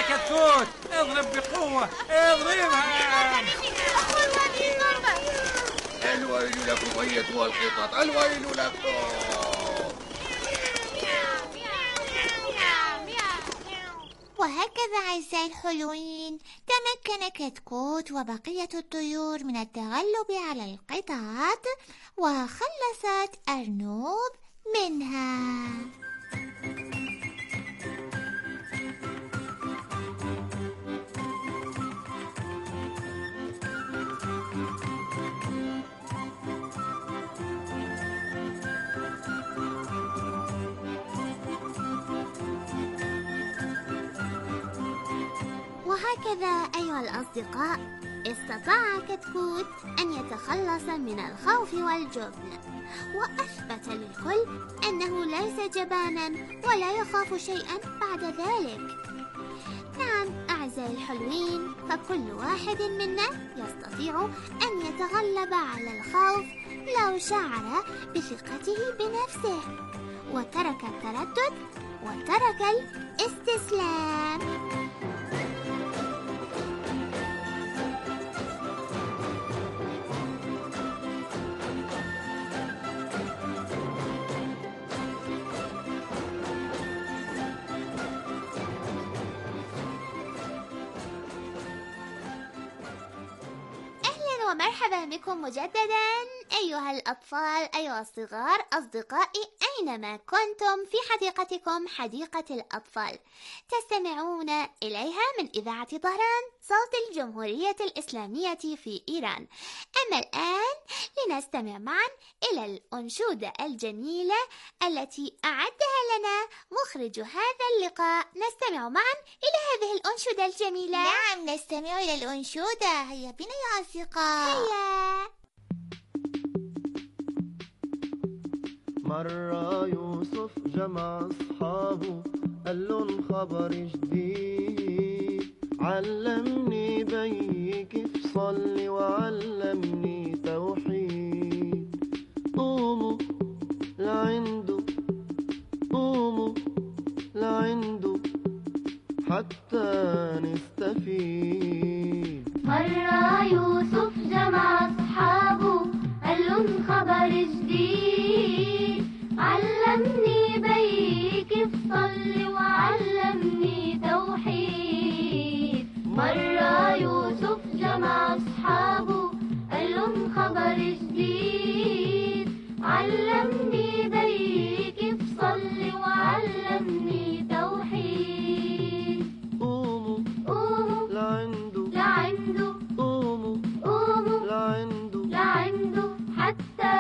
كتكوت، اضرب بقوة، اضربها. الويل لكم أيتها القطط، الويل لكم. وهكذا أعزائي الحلوين تمكن كتكوت وبقية الطيور من التغلب على القطط وخلصت أرنوب منها. وهكذا أيها الأصدقاء استطاع كتكوت أن يتخلص من الخوف والجبن، وأثبت للكل أنه ليس جبانا ولا يخاف شيئا بعد ذلك. نعم أعزائي الحلوين، فكل واحد منا يستطيع أن يتغلب على الخوف لو شعر بثقته بنفسه وترك التردد وترك الاستسلام. ومرحبا بكم مجددا أيها الأطفال، أيها الصغار، أصدقائي أينما كنتم في حديقتكم حديقة الأطفال تستمعون إليها من إذاعة طهران صوت الجمهورية الإسلامية في إيران. أما الآن لنستمع معا إلى الأنشودة الجميلة التي أعدها لنا مخرج هذا اللقاء. نستمع معا إلى هذه الأنشودة الجميلة. نعم نستمع إلى الأنشودة، هيا بنا يا أصدقاء. هيا. مر يوسف جمع أصحابه قال لهم خبر جديد، علمني بي كيف صلي وعلمني توحيد. قوموا لعنده، قوموا لعنده حتى نستفيد. مر يوسف جمع أصحابه قال لهم خبر جديد، علمني بي كيف صلي وعلمني توحيد. مر يوسف جمع أصحابه قال لهم خبر جديد، علمني بي كيف صلي وعلمني توحيد. قوموا قوموا لعنده، لعنده، قوموا قوموا لعنده لعنده حتى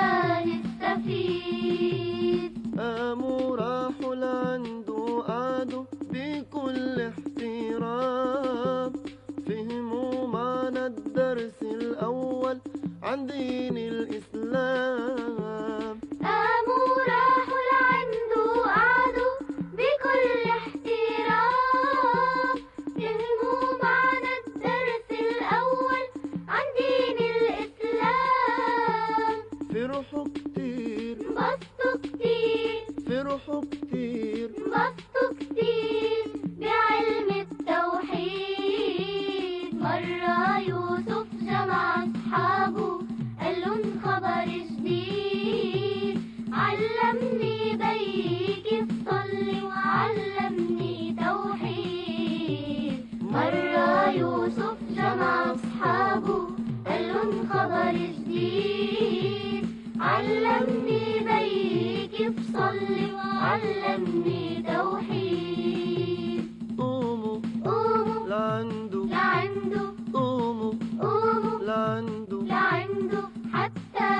نستفيد. قاموا راحوا لعنده قعدوا بكل احترام، فهموا معنى الدرس الأول عن دين الإسلام. قاموا راحوا لعنده قعدوا بكل احترام، فهموا معنى الدرس الأول عن دين الإسلام. فرحوا كتير، انبسطوا كتير، فرحوا كتير، انبسطوا كتير بعلم التوحيد. مر يوسف جمع أصحابه قال لهم خبر جديد، علمني بي كيف صلي وعلمني توحيد. مر يوسف جمع أصحابه قال لهم خبر جديد، علمني بي كيف صلي وعلمني توحيد. قوموا قوموا لعنده، لعنده، قوموا قوموا لعنده لعنده حتى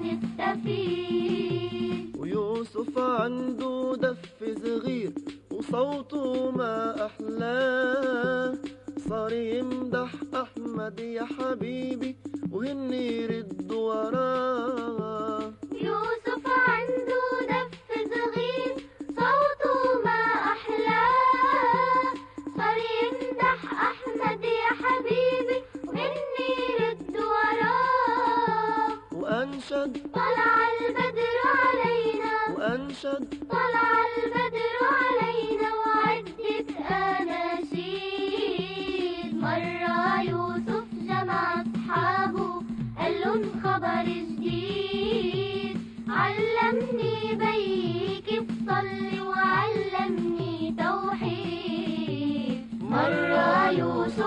نستفيد. ويوسف عنده دف صغير وصوته ما أحلاه، صار يمدح أحمد يا حبيبي وهن يردوا وراه. يوسف عنده دف صغير صوته ما أحلاه، صار يمدح أحمد يا حبيبي وهني رد وراه. وأنشد طلع البدر علينا، وأنشد طلع البدر علينا وعدة أناشيد.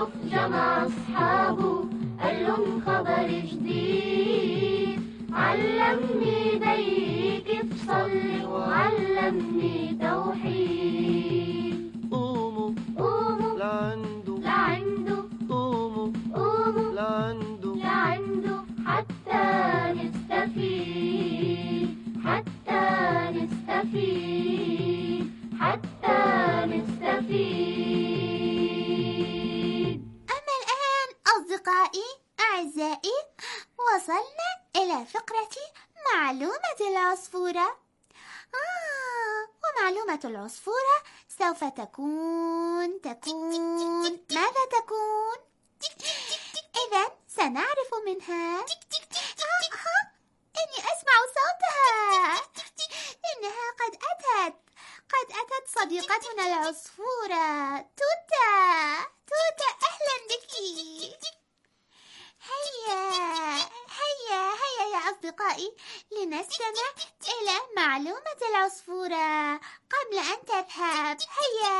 الصف جمع أصحابه قال لهم خبر جديد، علمني دي كيف صلي وعلمني توحيد. قوموا قوموا لعنده لعنده، قوموا قوموا لعنده لعنده، حتى نستفيد، حتى نستفيد، حتى نستفيد. أما الآن أصدقائي أعزائي، وصلنا إلى فقرة معلومة العصفورة. ومعلومة العصفورة سوف تكون ماذا تكون؟ إذن سنعرف منها. إني أسمع صوتها، إنها قد أتت صديقتنا العصفورة توتا. أهلا بك. هيا يا أصدقائي، لنستمع إلى معلومة العصفورة قبل أن تذهب. هيا.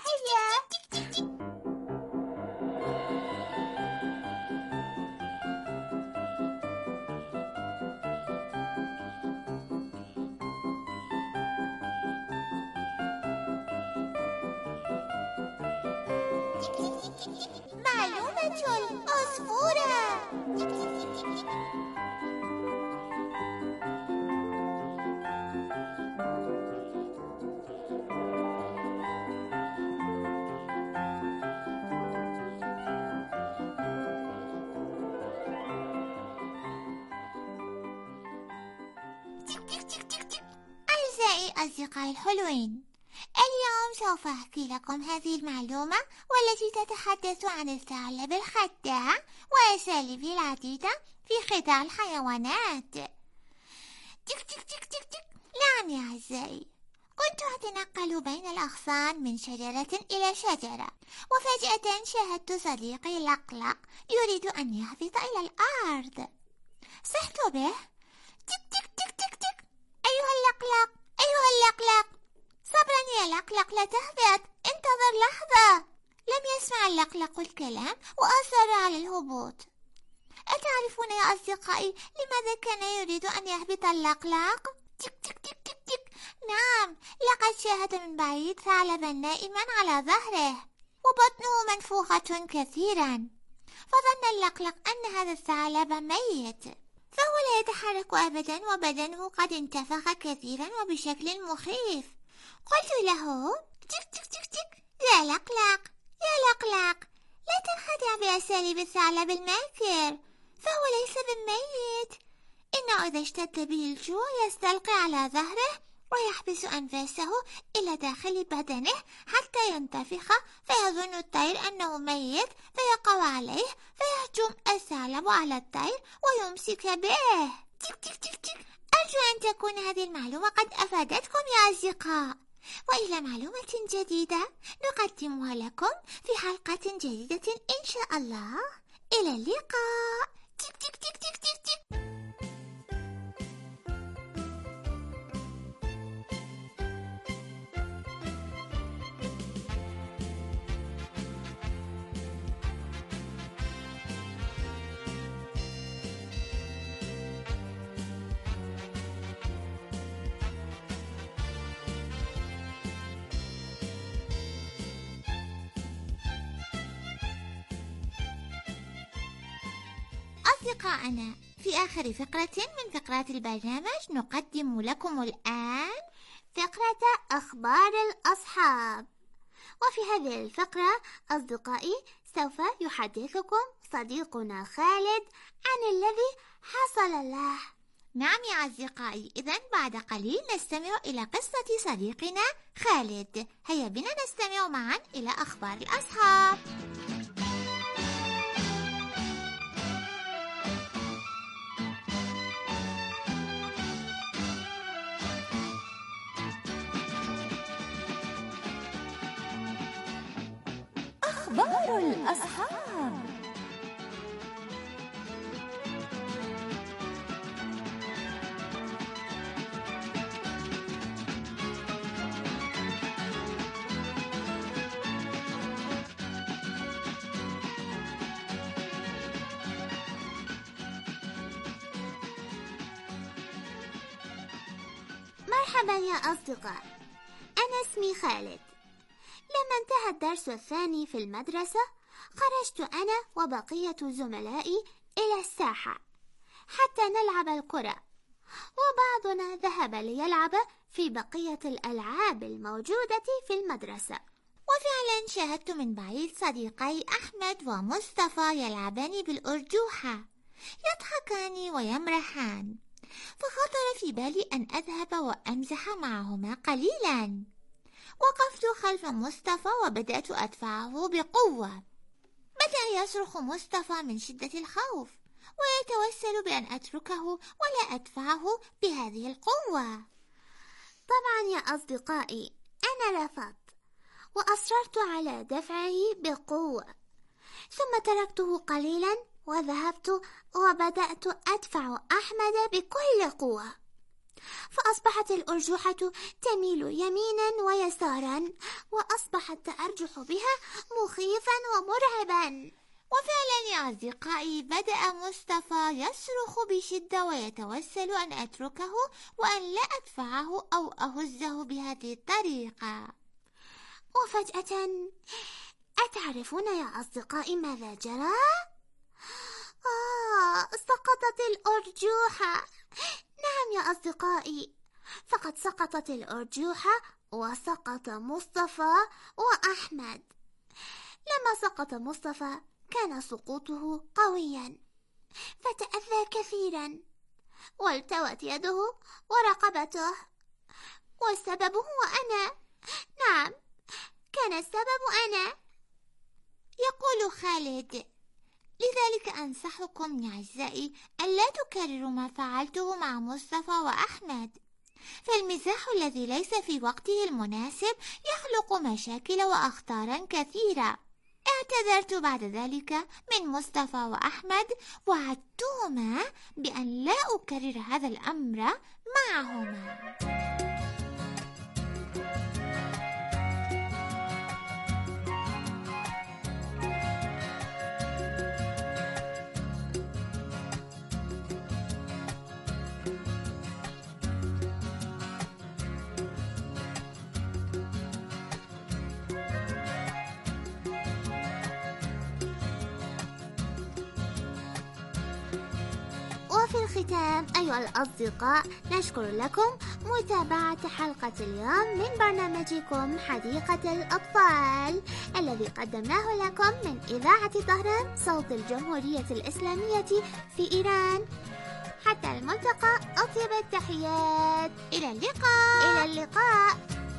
معلومة العصفورة. أعزائي أصدقائي الحلوين، اليوم سوف أحكي لكم هذه المعلومة والتي تتحدث عن الثعلب الخداع وأساليبه العديدة في خداع الحيوانات. نعم يا أعزائي، كنت أتنقل بين الأغصان من شجرة إلى شجرة، وفجأة شاهدت صديقي لقلق يريد أن يهبط إلى الأرض. صحت به: تك. أيها اللقلق، صبرا يا لقلق، لا تهبط، انتظر لحظة. لم يسمع اللقلق الكلام وأصر على الهبوط. أتعرفون يا أصدقائي لماذا كان يريد أن يهبط اللقلق؟ تك. نعم، لقد شاهد من بعيد ثعلبا نائما على ظهره وبطنه منفوخة كثيرا، فظن اللقلق أن هذا الثعلب ميت، فهو لا يتحرك أبدا وبدنه قد انتفخ كثيرا وبشكل مخيف. قلت له: تك يا لقلق، لا تنخدع بأساليب الثعلب الماكر، فهو ليس بميت، إنه إذا اشتد به الجوع يستلقي على ظهره ويحبس أنفاسه إلى داخل بدنه حتى ينتفخ، فيظن الطير أنه ميت فيقع عليه، فيهجم الثعلب على الطير ويمسك به. تك. أرجو أن تكون هذه المعلومة قد أفادتكم يا أصدقاء، وإلى معلومة جديدة نقدمها لكم في حلقة جديدة إن شاء الله. إلى اللقاء. تك. أصدقائنا، في آخر فقرة من فقرات البرنامج نقدم لكم الآن فقرة أخبار الأصحاب. وفي هذه الفقرة أصدقائي سوف يحدثكم صديقنا خالد عن الذي حصل له. نعم يا أصدقائي، إذن بعد قليل نستمع إلى قصة صديقنا خالد. هيا بنا نستمع معا إلى أخبار الأصحاب. أخبار الأصحاب. مرحبا يا أصدقاء، أنا اسمي خالد. لما انتهى الدرس الثاني في المدرسة خرجت أنا وبقية زملائي إلى الساحة حتى نلعب الكرة، وبعضنا ذهب ليلعب في بقية الألعاب الموجودة في المدرسة. وفعلا شاهدت من بعيد صديقي أحمد ومصطفى يلعبان بالأرجوحة، يضحكان ويمرحان، فخطر في بالي أن أذهب وأمزح معهما قليلا. وقفت خلف مصطفى وبدأت أدفعه بقوة. بدأ يصرخ مصطفى من شدة الخوف ويتوسل بأن أتركه ولا أدفعه بهذه القوة. طبعا يا أصدقائي أنا رفضت وأصررت على دفعه بقوة، ثم تركته قليلا وذهبت وبدأت أدفع أحمد بكل قوة، فأصبحت الأرجوحة تميل يمينا ويسارا، وأصبح التأرجح بها مخيفا ومرعبا. وفعلا يا أصدقائي بدأ مصطفى يصرخ بشدة ويتوسل أن أتركه وأن لا أدفعه أو أهزه بهذه الطريقة. وفجأة أتعرفون يا أصدقائي ماذا جرى؟ سقطت الأرجوحة. نعم يا أصدقائي، فقد سقطت الأرجوحة وسقط مصطفى وأحمد. لما سقط مصطفى كان سقوطه قويا فتأذى كثيرا، والتوت يده ورقبته، والسبب هو أنا. نعم، كان السبب أنا. يقول خالد: لذلك أنصحكم يا أعزائي ألا تكرروا ما فعلته مع مصطفى وأحمد، فالمزاح الذي ليس في وقته المناسب يخلق مشاكل وأخطارا كثيرة. اعتذرت بعد ذلك من مصطفى وأحمد، وعدتهما بأن لا أكرر هذا الأمر معهما. وفي الختام أيها الأصدقاء نشكر لكم متابعة حلقة اليوم من برنامجكم حديقة الأطفال الذي قدمناه لكم من إذاعة طهران صوت الجمهورية الإسلامية في إيران. حتى الملتقى، أطيب التحيات، إلى اللقاء. إلى اللقاء.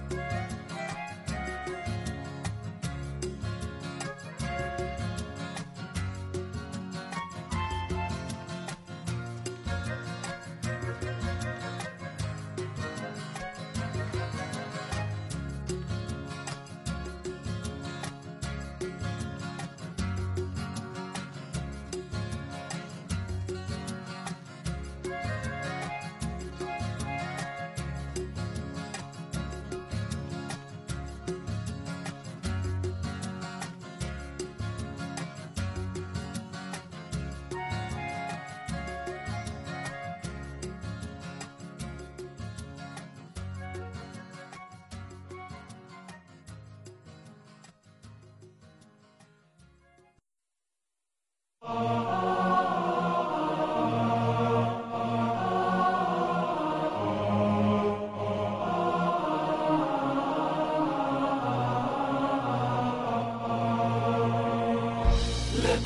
لا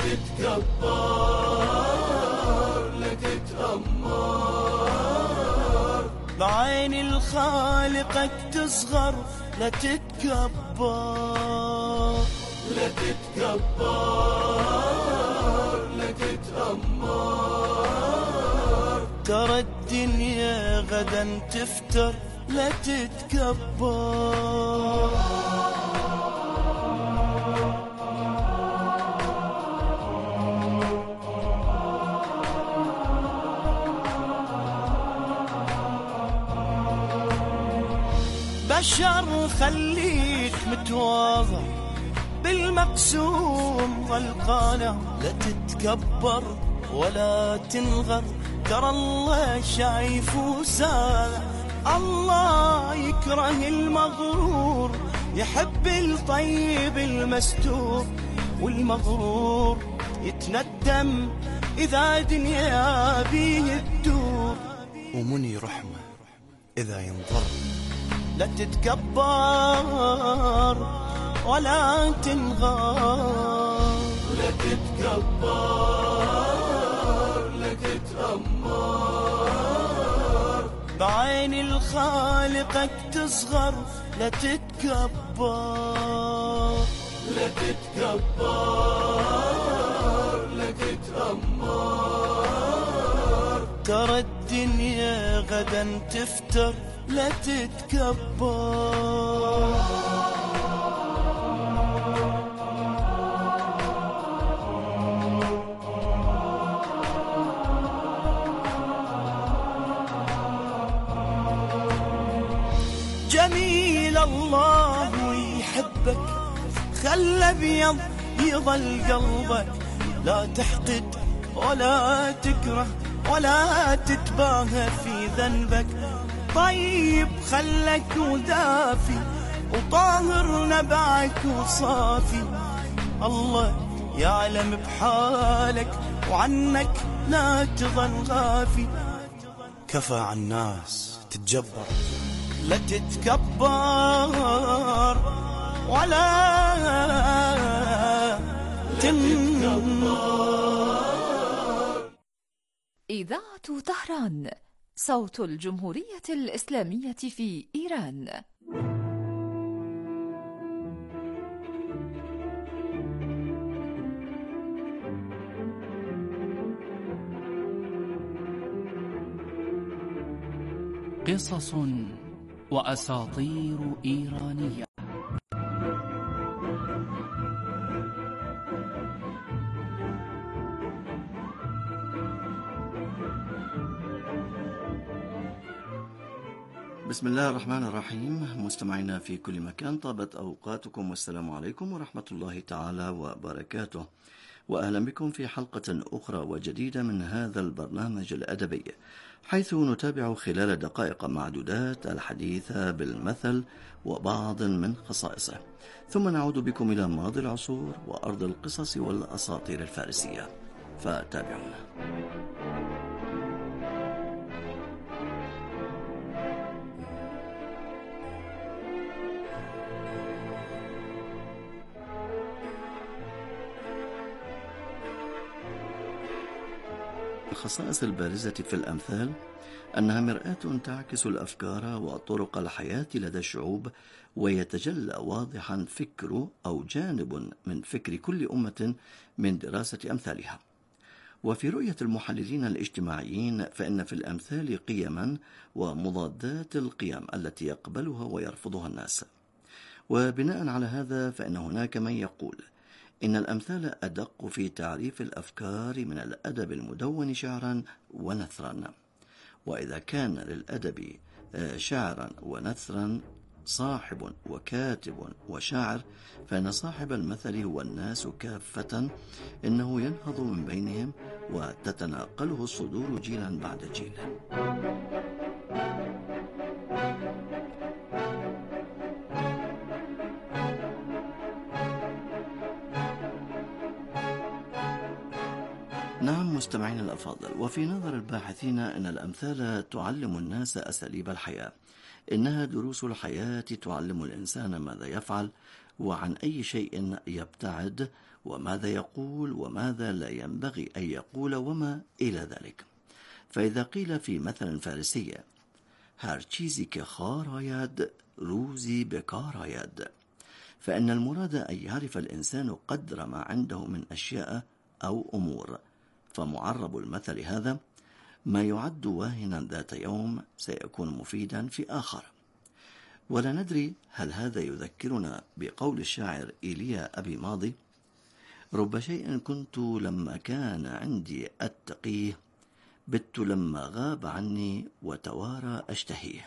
تتكبر، لا تتأمر، بعين الخالقك تصغر، لا تتكبر. لا تتكبر، لا تتأمر، ترى الدنيا غدا تفتر، لا تتكبر. بشر خليك متواضع بالمقسوم والقانع، لا تتكبر ولا تنغر، ترى الله شايف وسامع، الله يكره المغرور، يحب الطيب المستور، والمغرور يتندم إذا دنيا بيه الدور. ومني رحمة إذا ينظر، لا تتكبر ولا تنغار، لا تتكبر لا تتأمر، بعين الخالقك تصغر، لا تتكبر لا تتكبر لا تتأمر، ترى الدنيا غدا تفتر، لا تتكبر. جميل الله يحبك، خلى بيض يظل قلبك، لا تحقد ولا تكره ولا تتباهى في ذنبك، طيب خلك ودافي وطاهر نبعك وصافي، الله يعلم بحالك وعنك لا تظل غافي. كفى عن الناس تتجبر، لا تتكبر ولا تنكبر. إذاعة طهران، صوت الجمهورية الإسلامية في إيران. قصص وأساطير إيرانية. بسم الله الرحمن الرحيم. مستمعينا في كل مكان، طابت أوقاتكم والسلام عليكم ورحمة الله تعالى وبركاته، وأهلا بكم في حلقة أخرى وجديدة من هذا البرنامج الأدبي، حيث نتابع خلال دقائق معدودات الحديث بالمثل وبعض من خصائصه، ثم نعود بكم إلى ماضي العصور وأرض القصص والأساطير الفارسية، فتابعونا. الخصائص البارزة في الأمثال أنها مرآة تعكس الأفكار وطرق الحياة لدى الشعوب، ويتجلى واضحا فكر أو جانب من فكر كل أمة من دراسة أمثالها. وفي رؤية المحللين الاجتماعيين فإن في الأمثال قيما ومضادات القيم التي يقبلها ويرفضها الناس، وبناء على هذا فإن هناك من يقول إن الأمثال أدق في تعريف الأفكار من الأدب المدون شعرا ونثرا. وإذا كان للأدب شعرا ونثرا صاحب وكاتب وشاعر، فإن صاحب المثل هو الناس كافة، إنه ينهض من بينهم وتتناقله الصدور جيلا بعد جيل. نعم مستمعين الأفاضل، وفي نظر الباحثين أن الأمثال تعلم الناس أساليب الحياة، إنها دروس الحياة تعلم الإنسان ماذا يفعل وعن أي شيء يبتعد، وماذا يقول وماذا لا ينبغي أن يقول وما إلى ذلك. فإذا قيل في مثل فارسي هر چیزی که خار آید روزی بکار آید، فإن المراد أن يعرف الإنسان قدر ما عنده من أشياء أو أمور، فمعرب المثل هذا ما يعد واهنا ذات يوم سيكون مفيدا في آخر. ولا ندري هل هذا يذكرنا بقول الشاعر إيليا أبي ماضي: رب شيء كنت لما كان عندي أتقيه، بت لما غاب عني وتوارى أشتهيه.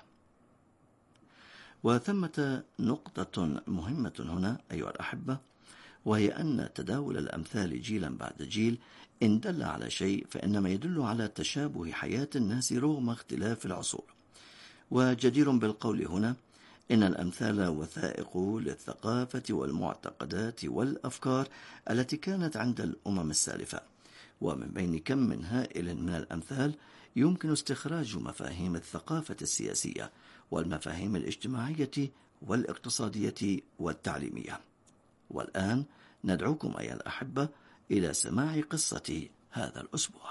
وثمة نقطة مهمة هنا أيها الأحبة، وهي أن تداول الأمثال جيلا بعد جيل إن دل على شيء فإنما يدل على تشابه حياة الناس رغم اختلاف العصور. وجدير بالقول هنا إن الأمثال وثائق للثقافة والمعتقدات والأفكار التي كانت عند الأمم السالفة، ومن بين كم من هائل من الأمثال يمكن استخراج مفاهيم الثقافة السياسية والمفاهيم الاجتماعية والاقتصادية والتعليمية. والآن ندعوكم أيها الأحبة إلى سماع قصة هذا الأسبوع.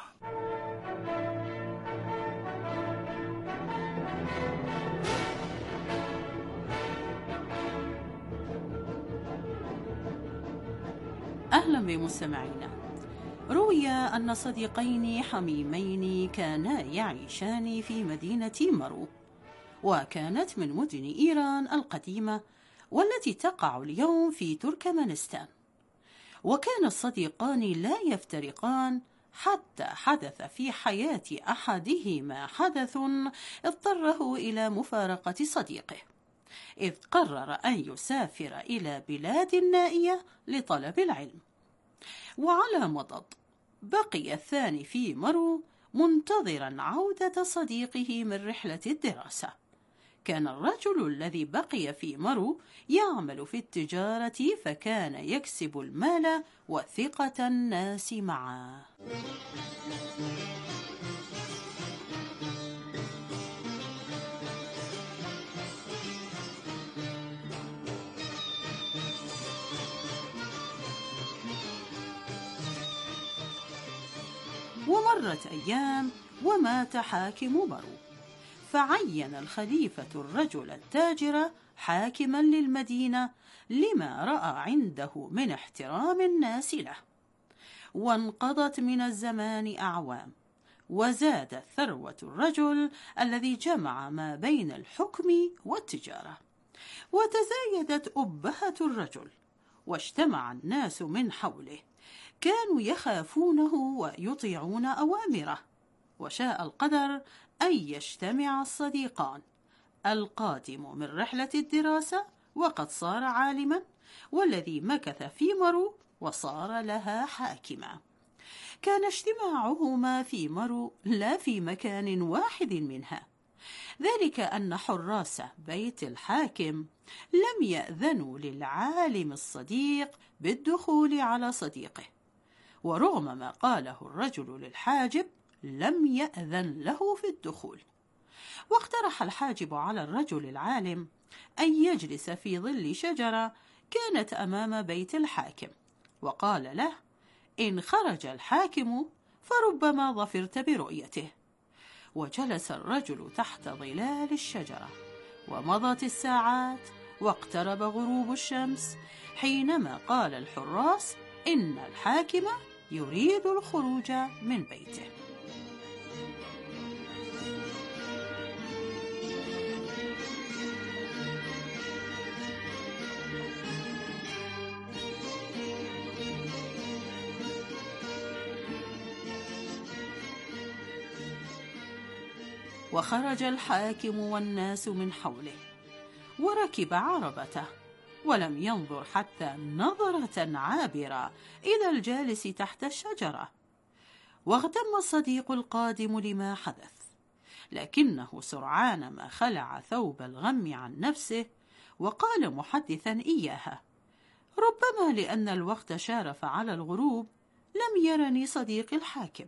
أهلا بمستمعينا. روي أن صديقين حميمين كانا يعيشان في مدينة مرو، وكانت من مدن إيران القديمة والتي تقع اليوم في تركمانستان. وكان الصديقان لا يفترقان حتى حدث في حياة أحدهما حدث اضطره إلى مفارقة صديقه، إذ قرر أن يسافر إلى بلاد نائية لطلب العلم. وعلى مضض بقي الثاني في مرو منتظرا عودة صديقه من رحلة الدراسة. كان الرجل الذي بقي في مرو يعمل في التجارة، فكان يكسب المال وثقة الناس معه. ومرت أيام ومات حاكم مرو، فعين الخليفة الرجل التاجر حاكما للمدينة لما رأى عنده من احترام الناس له. وانقضت من الزمان أعوام، وزادت ثروة الرجل الذي جمع ما بين الحكم والتجارة، وتزايدت أبهة الرجل، واجتمع الناس من حوله، كانوا يخافونه ويطيعون أوامره. وشاء القدر أن يجتمع الصديقان، القادم من رحلة الدراسة وقد صار عالما، والذي مكث في مرو وصار لها حاكما. كان اجتماعهما في مرو لا في مكان واحد منها، ذلك أن حراس بيت الحاكم لم يأذنوا للعالم الصديق بالدخول على صديقه، ورغم ما قاله الرجل للحاجب لم يأذن له في الدخول. واقترح الحاجب على الرجل العالم أن يجلس في ظل شجرة كانت أمام بيت الحاكم، وقال له: إن خرج الحاكم فربما ظفرت برؤيته. وجلس الرجل تحت ظلال الشجرة، ومضت الساعات واقترب غروب الشمس، حينما قال الحراس إن الحاكم يريد الخروج من بيته. وخرج الحاكم والناس من حوله، وركب عربته، ولم ينظر حتى نظرة عابرة إلى الجالس تحت الشجرة. واغتم الصديق القادم لما حدث، لكنه سرعان ما خلع ثوب الغم عن نفسه، وقال محدثا إياها: ربما لأن الوقت شارف على الغروب لم يرني صديقي الحاكم.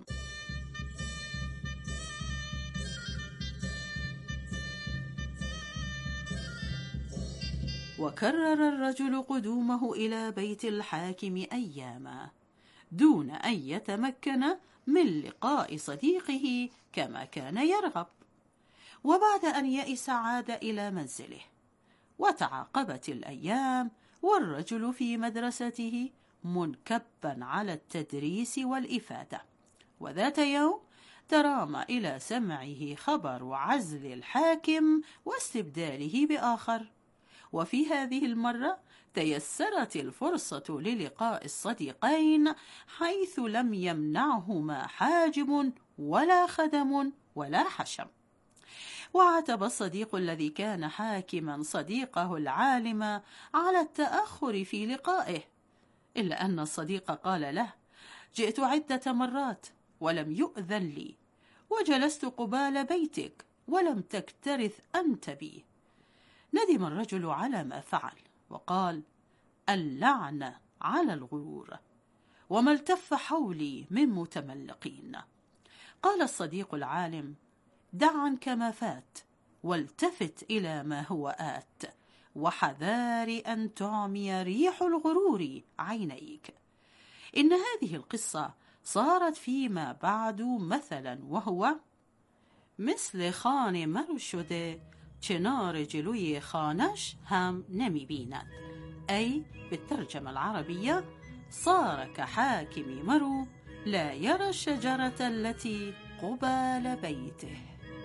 وكرر الرجل قدومه إلى بيت الحاكم أياما دون أن يتمكن من لقاء صديقه كما كان يرغب. وبعد أن يئس عاد إلى منزله، وتعاقبت الأيام والرجل في مدرسته منكبا على التدريس والإفادة. وذات يوم ترام إلى سمعه خبر عزل الحاكم واستبداله بآخر، وفي هذه المرة تيسرت الفرصة للقاء الصديقين، حيث لم يمنعهما حاجب ولا خدم ولا حشم. وعاتب الصديق الذي كان حاكما صديقه العالم على التأخر في لقائه، إلا أن الصديق قال له: جئت عدة مرات ولم يؤذن لي، وجلست قبال بيتك ولم تكترث أنت بي. ندم الرجل على ما فعل وقال: اللعنة على الغرور، وما التف حولي من متملقين. قال الصديق العالم: دع عنك ما فات والتفت إلى ما هو آت، وحذار أن تعمي ريح الغرور عينيك. إن هذه القصة صارت فيما بعد مثلا، وهو: مثل خانه مرو شده چنار جلوی خانش هم نمی بیند. أي بالترجمة العربية: صار كحاكم مرو لا يرى الشجرة التي قبال بيته.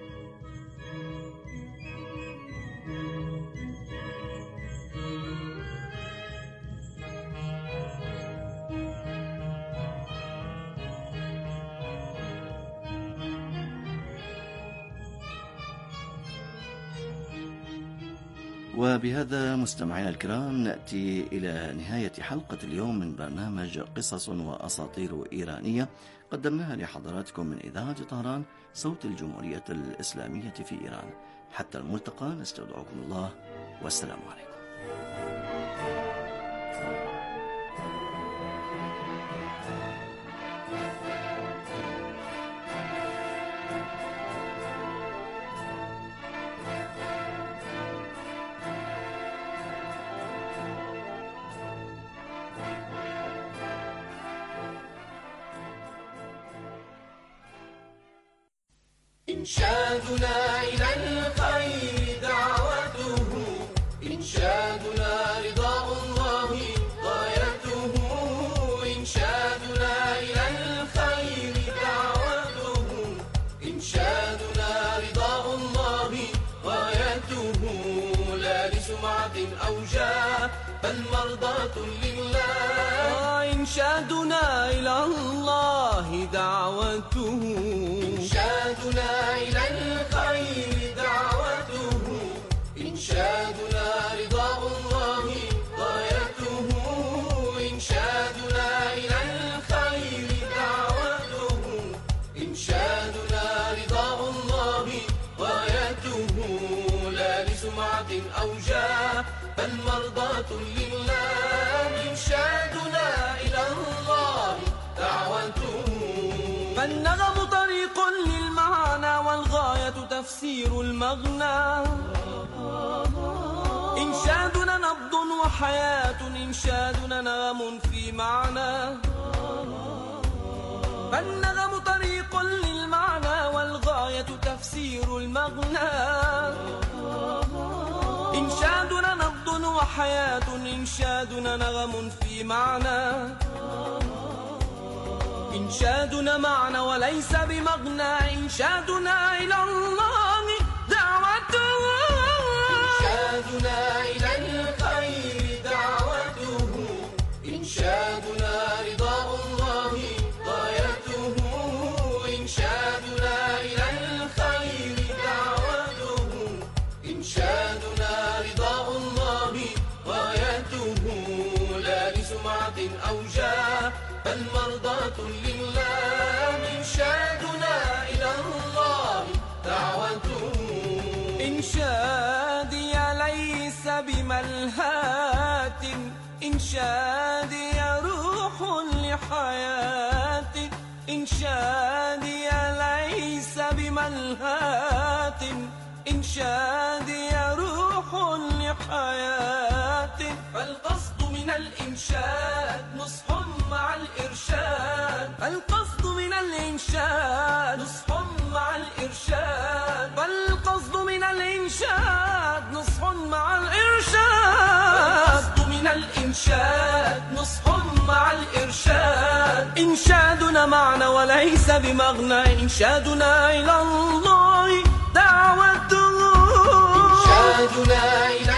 وبهذا مستمعينا الكرام نأتي إلى نهاية حلقة اليوم من برنامج قصص وأساطير إيرانية قدمناها لحضراتكم من إذاعة طهران صوت الجمهورية الإسلامية في إيران. حتى الملتقى نستودعكم الله والسلام عليكم. إنشادنا إلى الخير دعوته، إنشادنا رضاء الله غايته، إنشادنا إلى الخير دعوته، إنشادنا رضاء الله غايته، لا لسمعة أو جاه بل مرضاة لله. إنشادنا إلى الله دعوته، إنشادنا إلى الخير دعوته، إنشادنا رضاء الله غايته، إنشادنا إلى الخير دعوته، إنشادنا رضاء الله غايته، لا لسمعة أو جاه بل مرضاة لله. إنشادنا إلى الله دعوته، فالنغم طريق للمعنى والغاية تفسير المغنى. إنشادنا نبض وحياة، إنشادنا نغم في معنى. فالنغم طريق للمعنى والغاية تفسير المغنى. إنشادنا نبض وحياة، إنشادنا نغم في معنى. إنشادنا معنى وليس بمغنى، إنشادنا إلى الله دعوته، إنشادنا إلى الخير دعوته، إنشادنا رضاء الله غايته، إنشادنا إلى الخير دعوته، إنشادنا رضاء الله غايته، لا لسمعة أو جاه بل مرضاة لله. إنشادنا إلى الله دعوته، إنشادي ليس بملهات، إنشادي روح لحياة، إنشادي ليس بملهات، إنشادي روح لحياة. فالقصد من الإنشاد نصح مع الإرشاد، القصد من الإنشاد نصح مع الإرشاد، فالقصد من الإنشاد نصح مع الإرشاد، القصد من الإنشاد نصح مع الإرشاد. إنشادنا معنى وليس بمغنى، إنشادنا إلى الله دعوته، إنشادنا إلى